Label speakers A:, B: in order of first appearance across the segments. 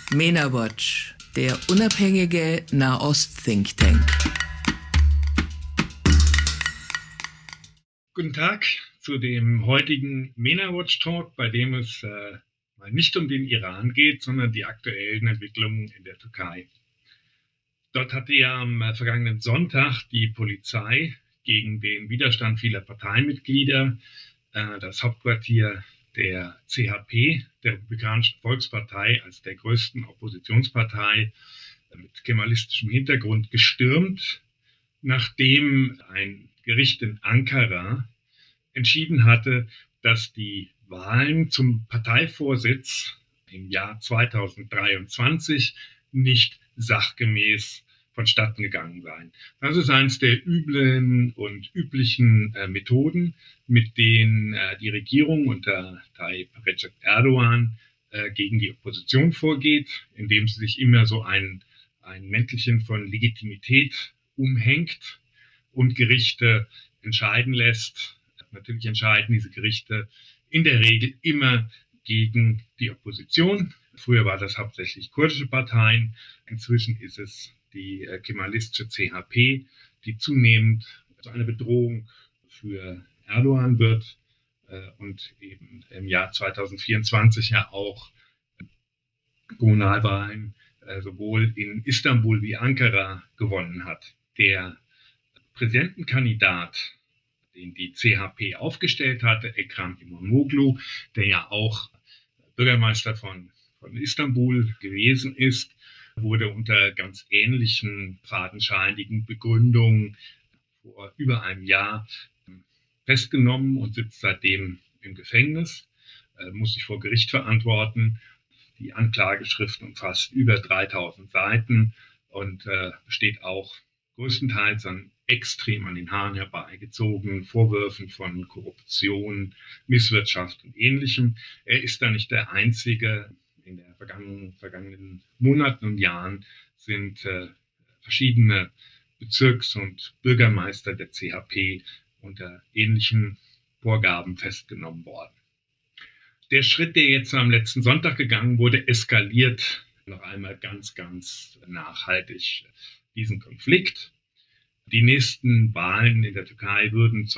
A: MENA Watch, der unabhängige Nahost-Think Tank.
B: Guten Tag zu dem heutigen MENA Watch Talk, bei dem es mal nicht um den Iran geht, sondern die aktuellen Entwicklungen in der Türkei. Dort hatte ja am vergangenen Sonntag die Polizei gegen den Widerstand vieler Parteimitglieder das Hauptquartier der CHP, der Republikanischen Volkspartei, als der größten Oppositionspartei mit kemalistischem Hintergrund gestürmt, nachdem ein Gericht in Ankara entschieden hatte, dass die Wahlen zum Parteivorsitz im Jahr 2023 nicht sachgemäß vonstatten gegangen seien. Das ist eines der üblen und üblichen Methoden, mit denen die Regierung unter Tayyip Recep Erdogan gegen die Opposition vorgeht, indem sie sich immer so ein Mäntelchen von Legitimität umhängt und Gerichte entscheiden lässt. Natürlich entscheiden diese Gerichte in der Regel immer gegen die Opposition. Früher war das hauptsächlich kurdische Parteien. Inzwischen ist es die kemalistische CHP, die zunehmend zu einer Bedrohung für Erdogan wird und eben im Jahr 2024 ja auch Kommunalwahlen sowohl in Istanbul wie Ankara gewonnen hat. Der Präsidentenkandidat, den die CHP aufgestellt hatte, Ekrem İmamoğlu, der ja auch Bürgermeister von Istanbul gewesen ist, wurde unter ganz ähnlichen fadenscheinigen Begründungen vor über einem Jahr festgenommen und sitzt seitdem im Gefängnis, muss sich vor Gericht verantworten. Die Anklageschrift umfasst über 3000 Seiten und besteht auch größtenteils extrem an den Haaren herbeigezogenen Vorwürfen von Korruption, Misswirtschaft und Ähnlichem. Er ist da nicht der Einzige. In den vergangenen Monaten und Jahren sind verschiedene Bezirks- und Bürgermeister der CHP unter ähnlichen Vorgaben festgenommen worden. Der Schritt, der jetzt am letzten Sonntag gegangen wurde, eskaliert noch einmal ganz, ganz nachhaltig diesen Konflikt. Die nächsten Wahlen in der Türkei würden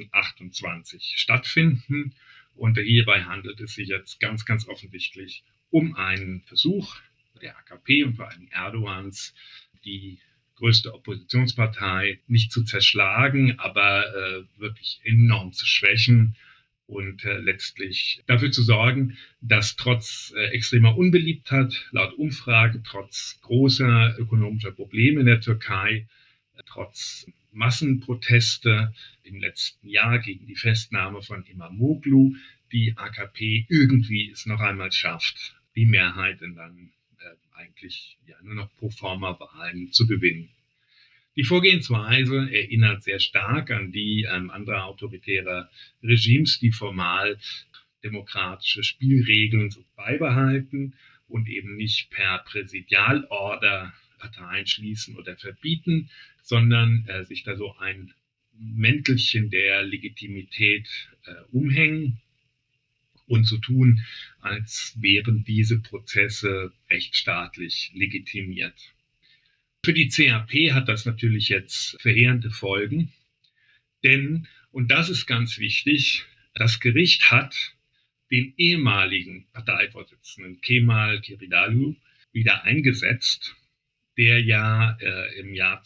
B: 2028 stattfinden und hierbei handelt es sich jetzt ganz, ganz offensichtlich um einen Versuch der AKP und vor allem Erdogans, die größte Oppositionspartei nicht zu zerschlagen, aber wirklich enorm zu schwächen und letztlich dafür zu sorgen, dass trotz extremer Unbeliebtheit laut Umfrage, trotz großer ökonomischer Probleme in der Türkei, trotz Massenproteste im letzten Jahr gegen die Festnahme von İmamoğlu, die AKP irgendwie es noch einmal schafft, die Mehrheit dann eigentlich nur noch pro forma Wahlen zu gewinnen. Die Vorgehensweise erinnert sehr stark an die anderer autoritärer Regimes, die formal demokratische Spielregeln so beibehalten und eben nicht per Präsidialorder Parteien schließen oder verbieten, sondern sich da so ein Mäntelchen der Legitimität umhängen und so tun, als wären diese Prozesse rechtsstaatlich legitimiert. Für die CHP hat das natürlich jetzt verheerende Folgen, denn, und das ist ganz wichtig, das Gericht hat den ehemaligen Parteivorsitzenden Kemal Kılıçdaroğlu wieder eingesetzt, der ja im Jahr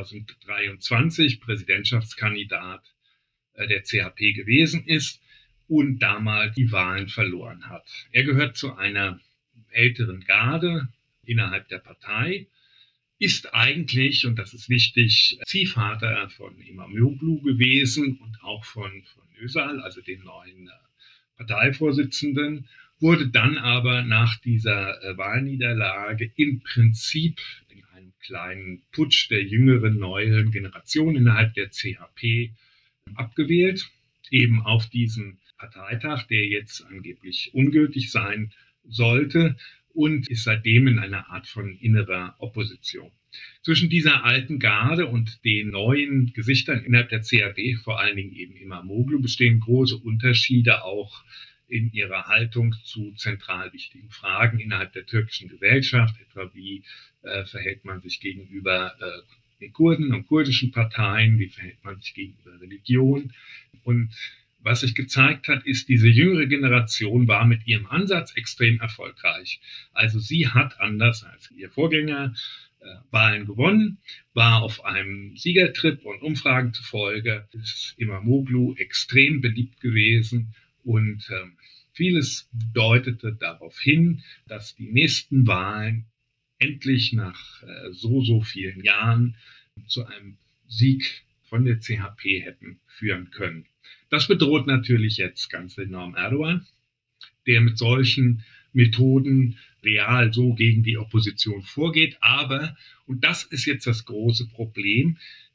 B: 2023 Präsidentschaftskandidat der CHP gewesen ist und damals die Wahlen verloren hat. Er gehört zu einer älteren Garde innerhalb der Partei, ist eigentlich, und das ist wichtig, Ziehvater von İmamoğlu gewesen und auch von Özal, also dem neuen Parteivorsitzenden, wurde dann aber nach dieser Wahlniederlage im Prinzip in einem kleinen Putsch der jüngeren, neuen Generation innerhalb der CHP abgewählt, eben auf diesen Parteitag, der jetzt angeblich ungültig sein sollte, und ist seitdem in einer Art von innerer Opposition. Zwischen dieser alten Garde und den neuen Gesichtern innerhalb der CHP, vor allen Dingen eben İmamoğlu, bestehen große Unterschiede auch in ihrer Haltung zu zentral wichtigen Fragen innerhalb der türkischen Gesellschaft, etwa wie verhält man sich gegenüber den Kurden und kurdischen Parteien, wie verhält man sich gegenüber Religion. Und was sich gezeigt hat, ist, diese jüngere Generation war mit ihrem Ansatz extrem erfolgreich. Also sie hat, anders als ihr Vorgänger, Wahlen gewonnen, war auf einem Siegertrip und Umfragen zufolge ist İmamoğlu extrem beliebt gewesen und vieles deutete darauf hin, dass die nächsten Wahlen endlich nach so vielen Jahren zu einem Sieg von der CHP hätten führen können. Das bedroht natürlich jetzt ganz enorm Erdogan, der mit solchen Methoden real so gegen die Opposition vorgeht. Aber, und das ist jetzt das große Problem,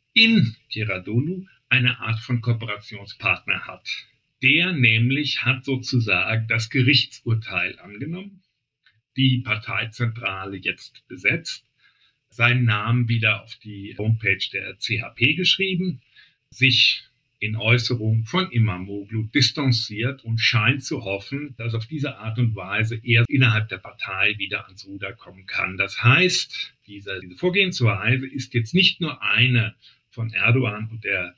B: in Kılıçdaroğlu eine Art von Kooperationspartner hat. Der nämlich hat sozusagen das Gerichtsurteil angenommen, die Parteizentrale jetzt besetzt, seinen Namen wieder auf die Homepage der CHP geschrieben, sich in Äußerungen von İmamoğlu distanziert und scheint zu hoffen, dass auf diese Art und Weise er innerhalb der Partei wieder ans Ruder kommen kann. Das heißt, diese Vorgehensweise ist jetzt nicht nur eine von Erdogan und der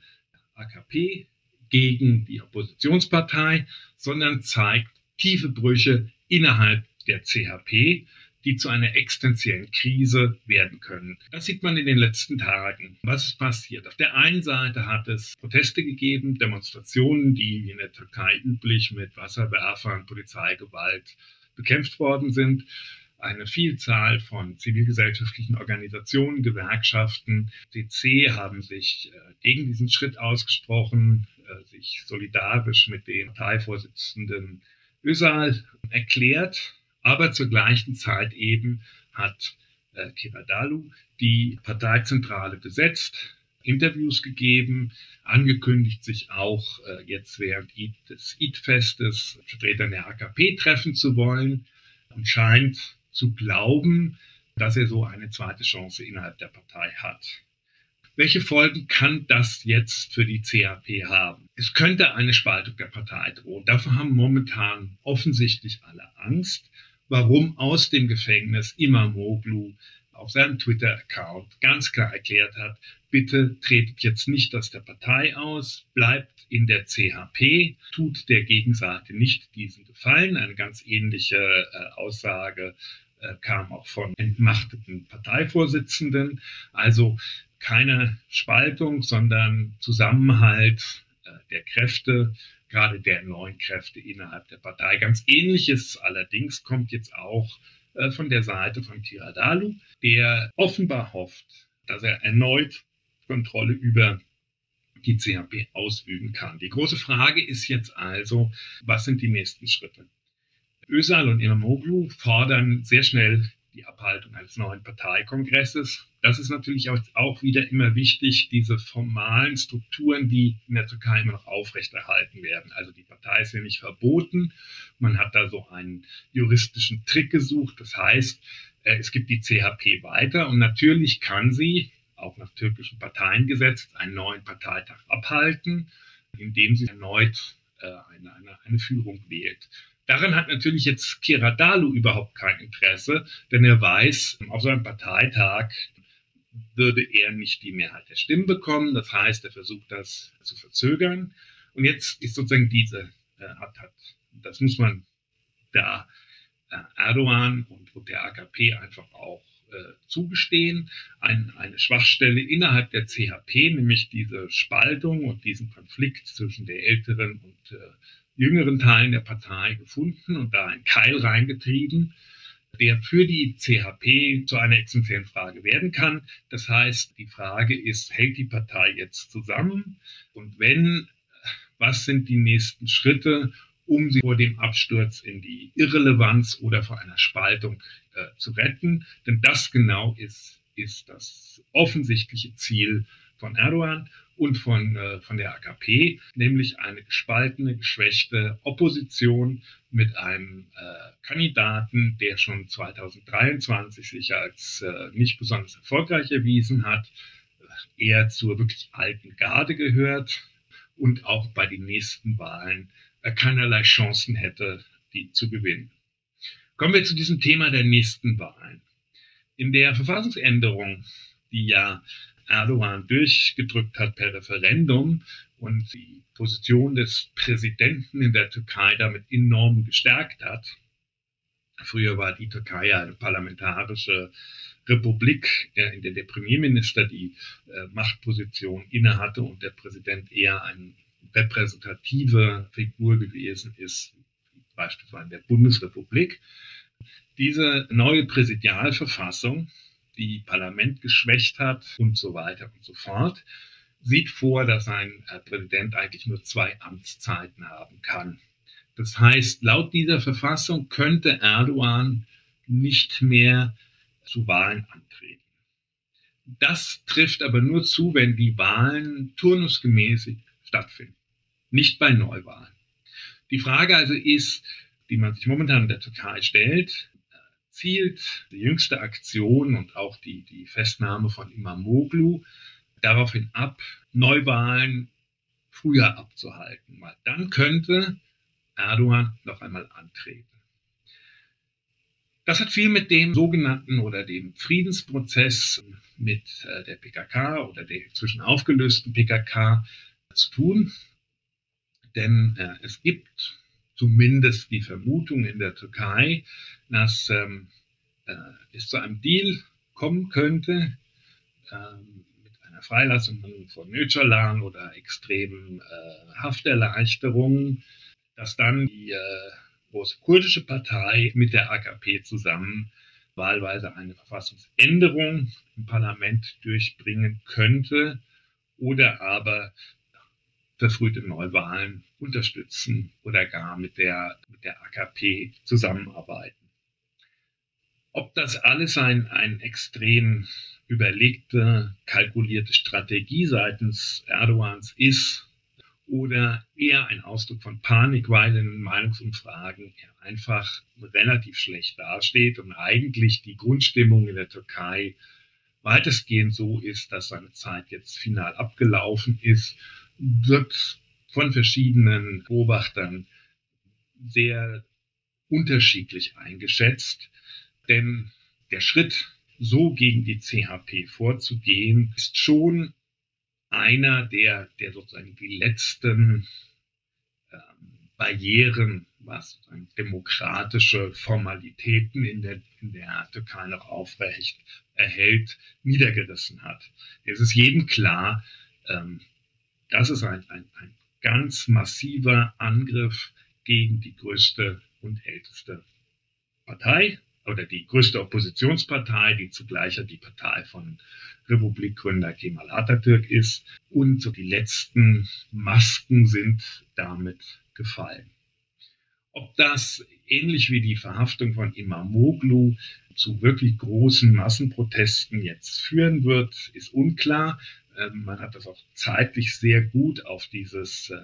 B: AKP gegen die Oppositionspartei, sondern zeigt tiefe Brüche innerhalb der CHP, die zu einer existenziellen Krise werden können. Das sieht man in den letzten Tagen. Was ist passiert? Auf der einen Seite hat es Proteste gegeben, Demonstrationen, die wie in der Türkei üblich mit Wasserwerfern, Polizeigewalt bekämpft worden sind. Eine Vielzahl von zivilgesellschaftlichen Organisationen, Gewerkschaften, CC haben sich gegen diesen Schritt ausgesprochen, sich solidarisch mit dem Parteivorsitzenden Özal erklärt. Aber zur gleichen Zeit eben hat Kılıçdaroğlu die Parteizentrale besetzt, Interviews gegeben, angekündigt, sich auch jetzt während des Eid-Festes Vertretern der AKP treffen zu wollen und scheint zu glauben, dass er so eine zweite Chance innerhalb der Partei hat. Welche Folgen kann das jetzt für die CHP haben? Es könnte eine Spaltung der Partei drohen. Davor haben momentan offensichtlich alle Angst. Warum aus dem Gefängnis İmamoğlu auf seinem Twitter-Account ganz klar erklärt hat, bitte tretet jetzt nicht aus der Partei aus, bleibt in der CHP, tut der Gegenseite nicht diesen Gefallen. Eine ganz ähnliche Aussage kam auch von entmachteten Parteivorsitzenden. Also keine Spaltung, sondern Zusammenhalt der Kräfte, gerade der neuen Kräfte innerhalb der Partei. Ganz Ähnliches allerdings kommt jetzt auch von der Seite von Kılıçdaroğlu, der offenbar hofft, dass er erneut Kontrolle über die CHP ausüben kann. Die große Frage ist jetzt also, was sind die nächsten Schritte? Özal und İmamoğlu fordern sehr schnell die Abhaltung eines neuen Parteikongresses. Das ist natürlich auch wieder immer wichtig, diese formalen Strukturen, die in der Türkei immer noch aufrechterhalten werden. Also die Partei ist ja nicht verboten. Man hat da so einen juristischen Trick gesucht. Das heißt, es gibt die CHP weiter und natürlich kann sie, auch nach türkischem Parteiengesetz, einen neuen Parteitag abhalten, indem sie erneut eine Führung wählt. Daran hat natürlich jetzt Kılıçdaroğlu überhaupt kein Interesse, denn er weiß, auf seinem Parteitag würde er nicht die Mehrheit der Stimmen bekommen. Das heißt, er versucht das zu verzögern. Und jetzt ist sozusagen das muss man da Erdogan und der AKP einfach auch zugestehen, eine Schwachstelle innerhalb der CHP, nämlich diese Spaltung und diesen Konflikt zwischen der älteren und jüngeren Teilen der Partei gefunden und da einen Keil reingetrieben, der für die CHP zu einer existenziellen Frage werden kann. Das heißt, die Frage ist, hält die Partei jetzt zusammen? Und wenn, was sind die nächsten Schritte, um sie vor dem Absturz in die Irrelevanz oder vor einer Spaltung zu retten? Denn das genau ist das offensichtliche Ziel von Erdogan und von der AKP, nämlich eine gespaltene, geschwächte Opposition mit einem Kandidaten, der schon 2023 sich als nicht besonders erfolgreich erwiesen hat, eher zur wirklich alten Garde gehört und auch bei den nächsten Wahlen keinerlei Chancen hätte, die zu gewinnen. Kommen wir zu diesem Thema der nächsten Wahlen. In der Verfassungsänderung, die ja Erdogan durchgedrückt hat per Referendum und die Position des Präsidenten in der Türkei damit enorm gestärkt hat. Früher war die Türkei eine parlamentarische Republik, in der der Premierminister die Machtposition innehatte und der Präsident eher eine repräsentative Figur gewesen ist, beispielsweise in der Bundesrepublik. Diese neue Präsidialverfassung, die Parlament geschwächt hat und so weiter und so fort, sieht vor, dass ein Präsident eigentlich nur 2 Amtszeiten haben kann. Das heißt, laut dieser Verfassung könnte Erdogan nicht mehr zu Wahlen antreten. Das trifft aber nur zu, wenn die Wahlen turnusgemäß stattfinden, nicht bei Neuwahlen. Die Frage also ist, die man sich momentan in der Türkei stellt, zielt die jüngste Aktion und auch die Festnahme von Imamoglu daraufhin ab, Neuwahlen früher abzuhalten, weil dann könnte Erdogan noch einmal antreten. Das hat viel mit dem sogenannten oder dem Friedensprozess mit der PKK oder der inzwischen aufgelösten PKK zu tun, denn es gibt zumindest die Vermutung in der Türkei, dass es zu einem Deal kommen könnte mit einer Freilassung von Öcalan oder extremen Hafterleichterungen, dass dann die große kurdische Partei mit der AKP zusammen wahlweise eine Verfassungsänderung im Parlament durchbringen könnte oder aber verfrühte Neuwahlen unterstützen oder gar mit der AKP zusammenarbeiten. Ob das alles eine extrem überlegte, kalkulierte Strategie seitens Erdogans ist oder eher ein Ausdruck von Panik, weil in Meinungsumfragen er einfach relativ schlecht dasteht und eigentlich die Grundstimmung in der Türkei weitestgehend so ist, dass seine Zeit jetzt final abgelaufen ist, wird von verschiedenen Beobachtern sehr unterschiedlich eingeschätzt. Denn der Schritt, so gegen die CHP vorzugehen, ist schon einer, der sozusagen die letzten Barrieren, was sozusagen demokratische Formalitäten in der Türkei noch aufrecht erhält, niedergerissen hat. Es ist jedem klar, das ist ein ganz massiver Angriff gegen die größte und älteste Partei oder die größte Oppositionspartei, die zugleich die Partei von Republikgründer Kemal Atatürk ist. Und so die letzten Masken sind damit gefallen. Ob das ähnlich wie die Verhaftung von Imamoglu zu wirklich großen Massenprotesten jetzt führen wird, ist unklar. Man hat das auch zeitlich sehr gut auf diese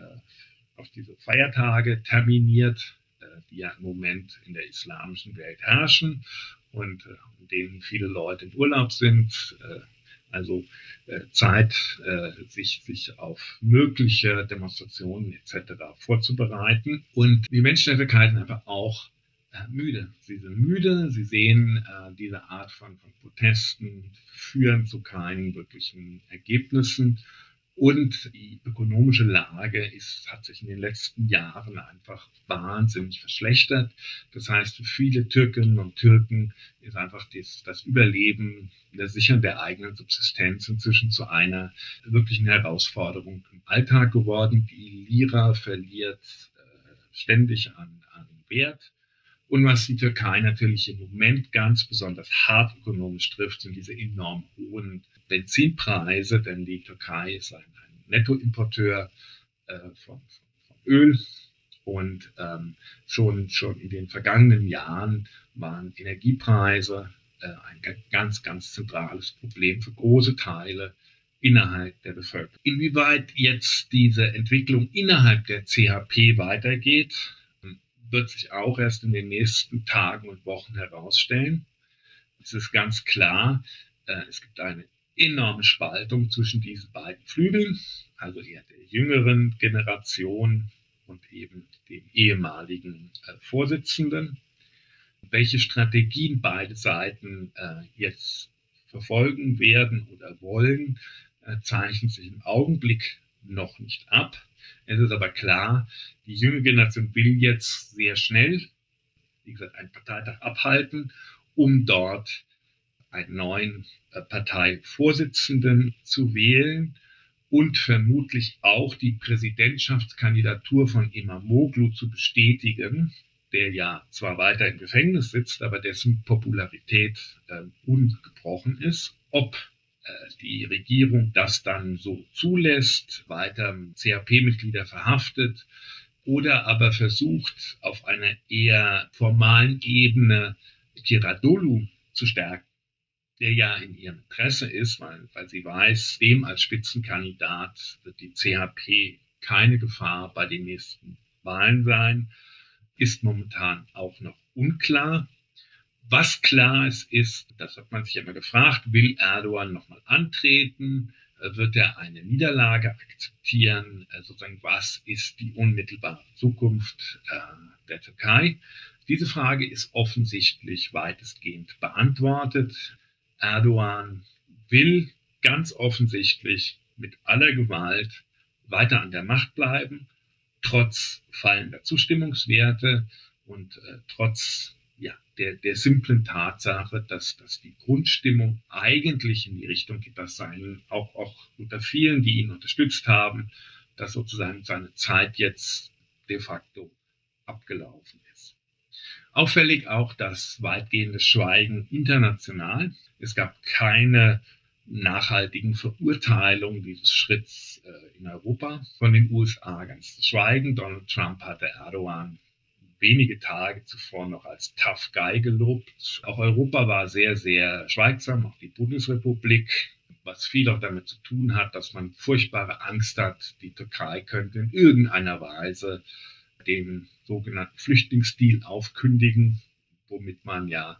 B: Feiertage terminiert, die ja im Moment in der islamischen Welt herrschen und in denen viele Leute im Urlaub sind. Also Zeit, sich auf mögliche Demonstrationen etc. vorzubereiten. Und die Menschen in der Türkei sind einfach auch müde. Sie sind müde, sie sehen, diese Art von Protesten führen zu keinen wirklichen Ergebnissen. Und die ökonomische Lage hat sich in den letzten Jahren einfach wahnsinnig verschlechtert. Das heißt, für viele Türkinnen und Türken ist einfach das Überleben, das Sichern der eigenen Subsistenz inzwischen zu einer wirklichen Herausforderung im Alltag geworden. Die Lira verliert ständig an Wert. Und was die Türkei natürlich im Moment ganz besonders hart ökonomisch trifft, sind diese enorm hohen Benzinpreise, denn die Türkei ist ein Nettoimporteur von Öl und schon in den vergangenen Jahren waren Energiepreise ein ganz, ganz zentrales Problem für große Teile innerhalb der Bevölkerung. Inwieweit jetzt diese Entwicklung innerhalb der CHP weitergeht, wird sich auch erst in den nächsten Tagen und Wochen herausstellen. Es ist ganz klar, es gibt eine enorme Spaltung zwischen diesen beiden Flügeln, also eher der jüngeren Generation, und eben dem ehemaligen Vorsitzenden. Welche Strategien beide Seiten jetzt verfolgen werden oder wollen, zeichnet sich im Augenblick noch nicht ab. Es ist aber klar, die junge Generation will jetzt sehr schnell, wie gesagt, einen Parteitag abhalten, um dort einen neuen Parteivorsitzenden zu wählen und vermutlich auch die Präsidentschaftskandidatur von Imamoglu zu bestätigen, der ja zwar weiter im Gefängnis sitzt, aber dessen Popularität ungebrochen ist. Ob die Regierung das dann so zulässt, weiter CHP-Mitglieder verhaftet oder aber versucht, auf einer eher formalen Ebene Kiradolu zu stärken, der ja in ihrem Interesse ist, weil sie weiß, dem als Spitzenkandidat wird die CHP keine Gefahr bei den nächsten Wahlen sein, ist momentan auch noch unklar. Was klar ist, das hat man sich immer gefragt, will Erdogan nochmal antreten? Wird er eine Niederlage akzeptieren? Sozusagen, was ist die unmittelbare Zukunft der Türkei? Diese Frage ist offensichtlich weitestgehend beantwortet. Erdogan will ganz offensichtlich mit aller Gewalt weiter an der Macht bleiben, trotz fallender Zustimmungswerte und trotz der simplen Tatsache, dass die Grundstimmung eigentlich in die Richtung geht, dass auch unter vielen, die ihn unterstützt haben, dass sozusagen seine Zeit jetzt de facto abgelaufen ist. Auffällig auch das weitgehende Schweigen international. Es gab keine nachhaltigen Verurteilungen dieses Schritts in Europa von den USA. Ganz zu schweigen. Donald Trump hatte Erdogan wenige Tage zuvor noch als Tough Guy gelobt. Auch Europa war sehr, sehr schweigsam, auch die Bundesrepublik, was viel auch damit zu tun hat, dass man furchtbare Angst hat, die Türkei könnte in irgendeiner Weise den sogenannten Flüchtlingsdeal aufkündigen, womit man ja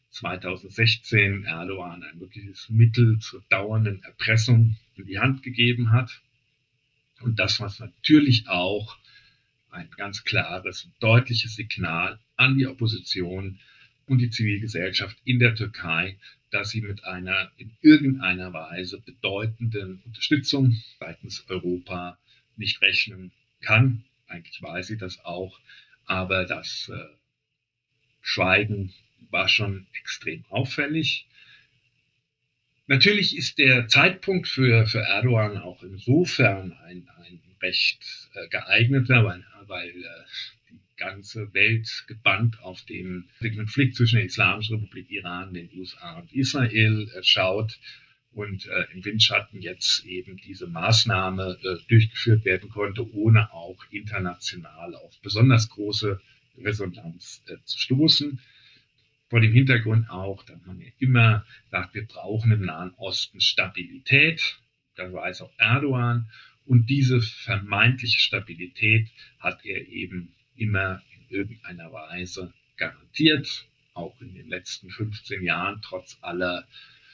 B: 2016 Erdogan ein wirkliches Mittel zur dauernden Erpressung in die Hand gegeben hat. Und das war natürlich auch ein ganz klares, deutliches Signal an die Opposition und die Zivilgesellschaft in der Türkei, dass sie mit einer in irgendeiner Weise bedeutenden Unterstützung seitens Europa nicht rechnen kann. Eigentlich weiß sie das auch, aber das Schweigen war schon extrem auffällig. Natürlich ist der Zeitpunkt für Erdogan auch insofern ein recht geeigneter, weil die ganze Welt gebannt auf den Konflikt zwischen der Islamischen Republik Iran, den USA und Israel schaut und im Windschatten jetzt eben diese Maßnahme durchgeführt werden konnte, ohne auch international auf besonders große Resonanz zu stoßen. Vor dem Hintergrund auch, dass man ja immer sagt, wir brauchen im Nahen Osten Stabilität. Das weiß auch Erdogan. Und diese vermeintliche Stabilität hat er eben immer in irgendeiner Weise garantiert. Auch in den letzten 15 Jahren, trotz aller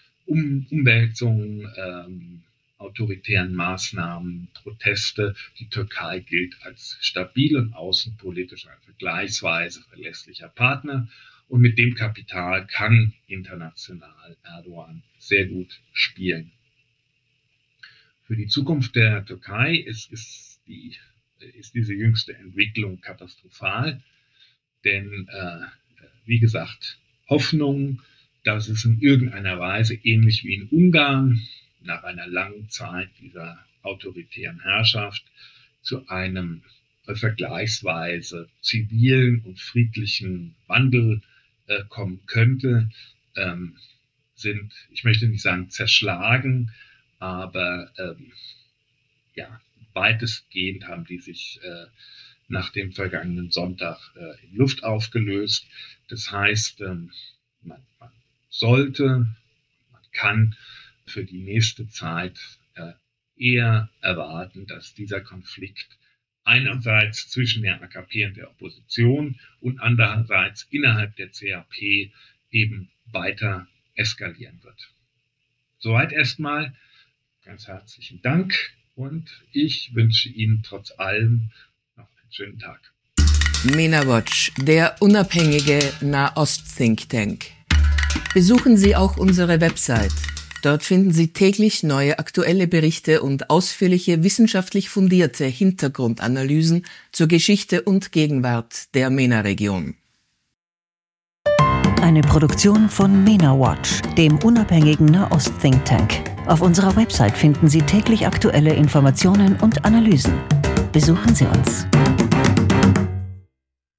B: Umwälzungen, autoritären Maßnahmen, Proteste. Die Türkei gilt als stabil und außenpolitisch ein vergleichsweise verlässlicher Partner. Und mit dem Kapital kann international Erdogan sehr gut spielen. Für die Zukunft der Türkei ist diese jüngste Entwicklung katastrophal. Denn, wie gesagt, Hoffnung, dass es in irgendeiner Weise, ähnlich wie in Ungarn, nach einer langen Zeit dieser autoritären Herrschaft zu einem vergleichsweise zivilen und friedlichen Wandel kommen könnte, sind, ich möchte nicht sagen zerschlagen, aber weitestgehend haben die sich nach dem vergangenen Sonntag in Luft aufgelöst. Das heißt, man kann für die nächste Zeit eher erwarten, dass dieser Konflikt einerseits zwischen der AKP und der Opposition und andererseits innerhalb der CHP eben weiter eskalieren wird. Soweit erstmal. Ganz herzlichen Dank und ich wünsche Ihnen trotz allem noch Schönen Tag.
A: MENA-Watch, der unabhängige Nahost-Think Tank. Besuchen Sie auch unsere Website. Dort finden Sie täglich neue aktuelle Berichte und ausführliche wissenschaftlich fundierte Hintergrundanalysen zur Geschichte und Gegenwart der MENA-Region.
C: Eine Produktion von MENA-Watch, dem unabhängigen Nahost-Think Tank. Auf unserer Website finden Sie täglich aktuelle Informationen und Analysen. Besuchen Sie uns.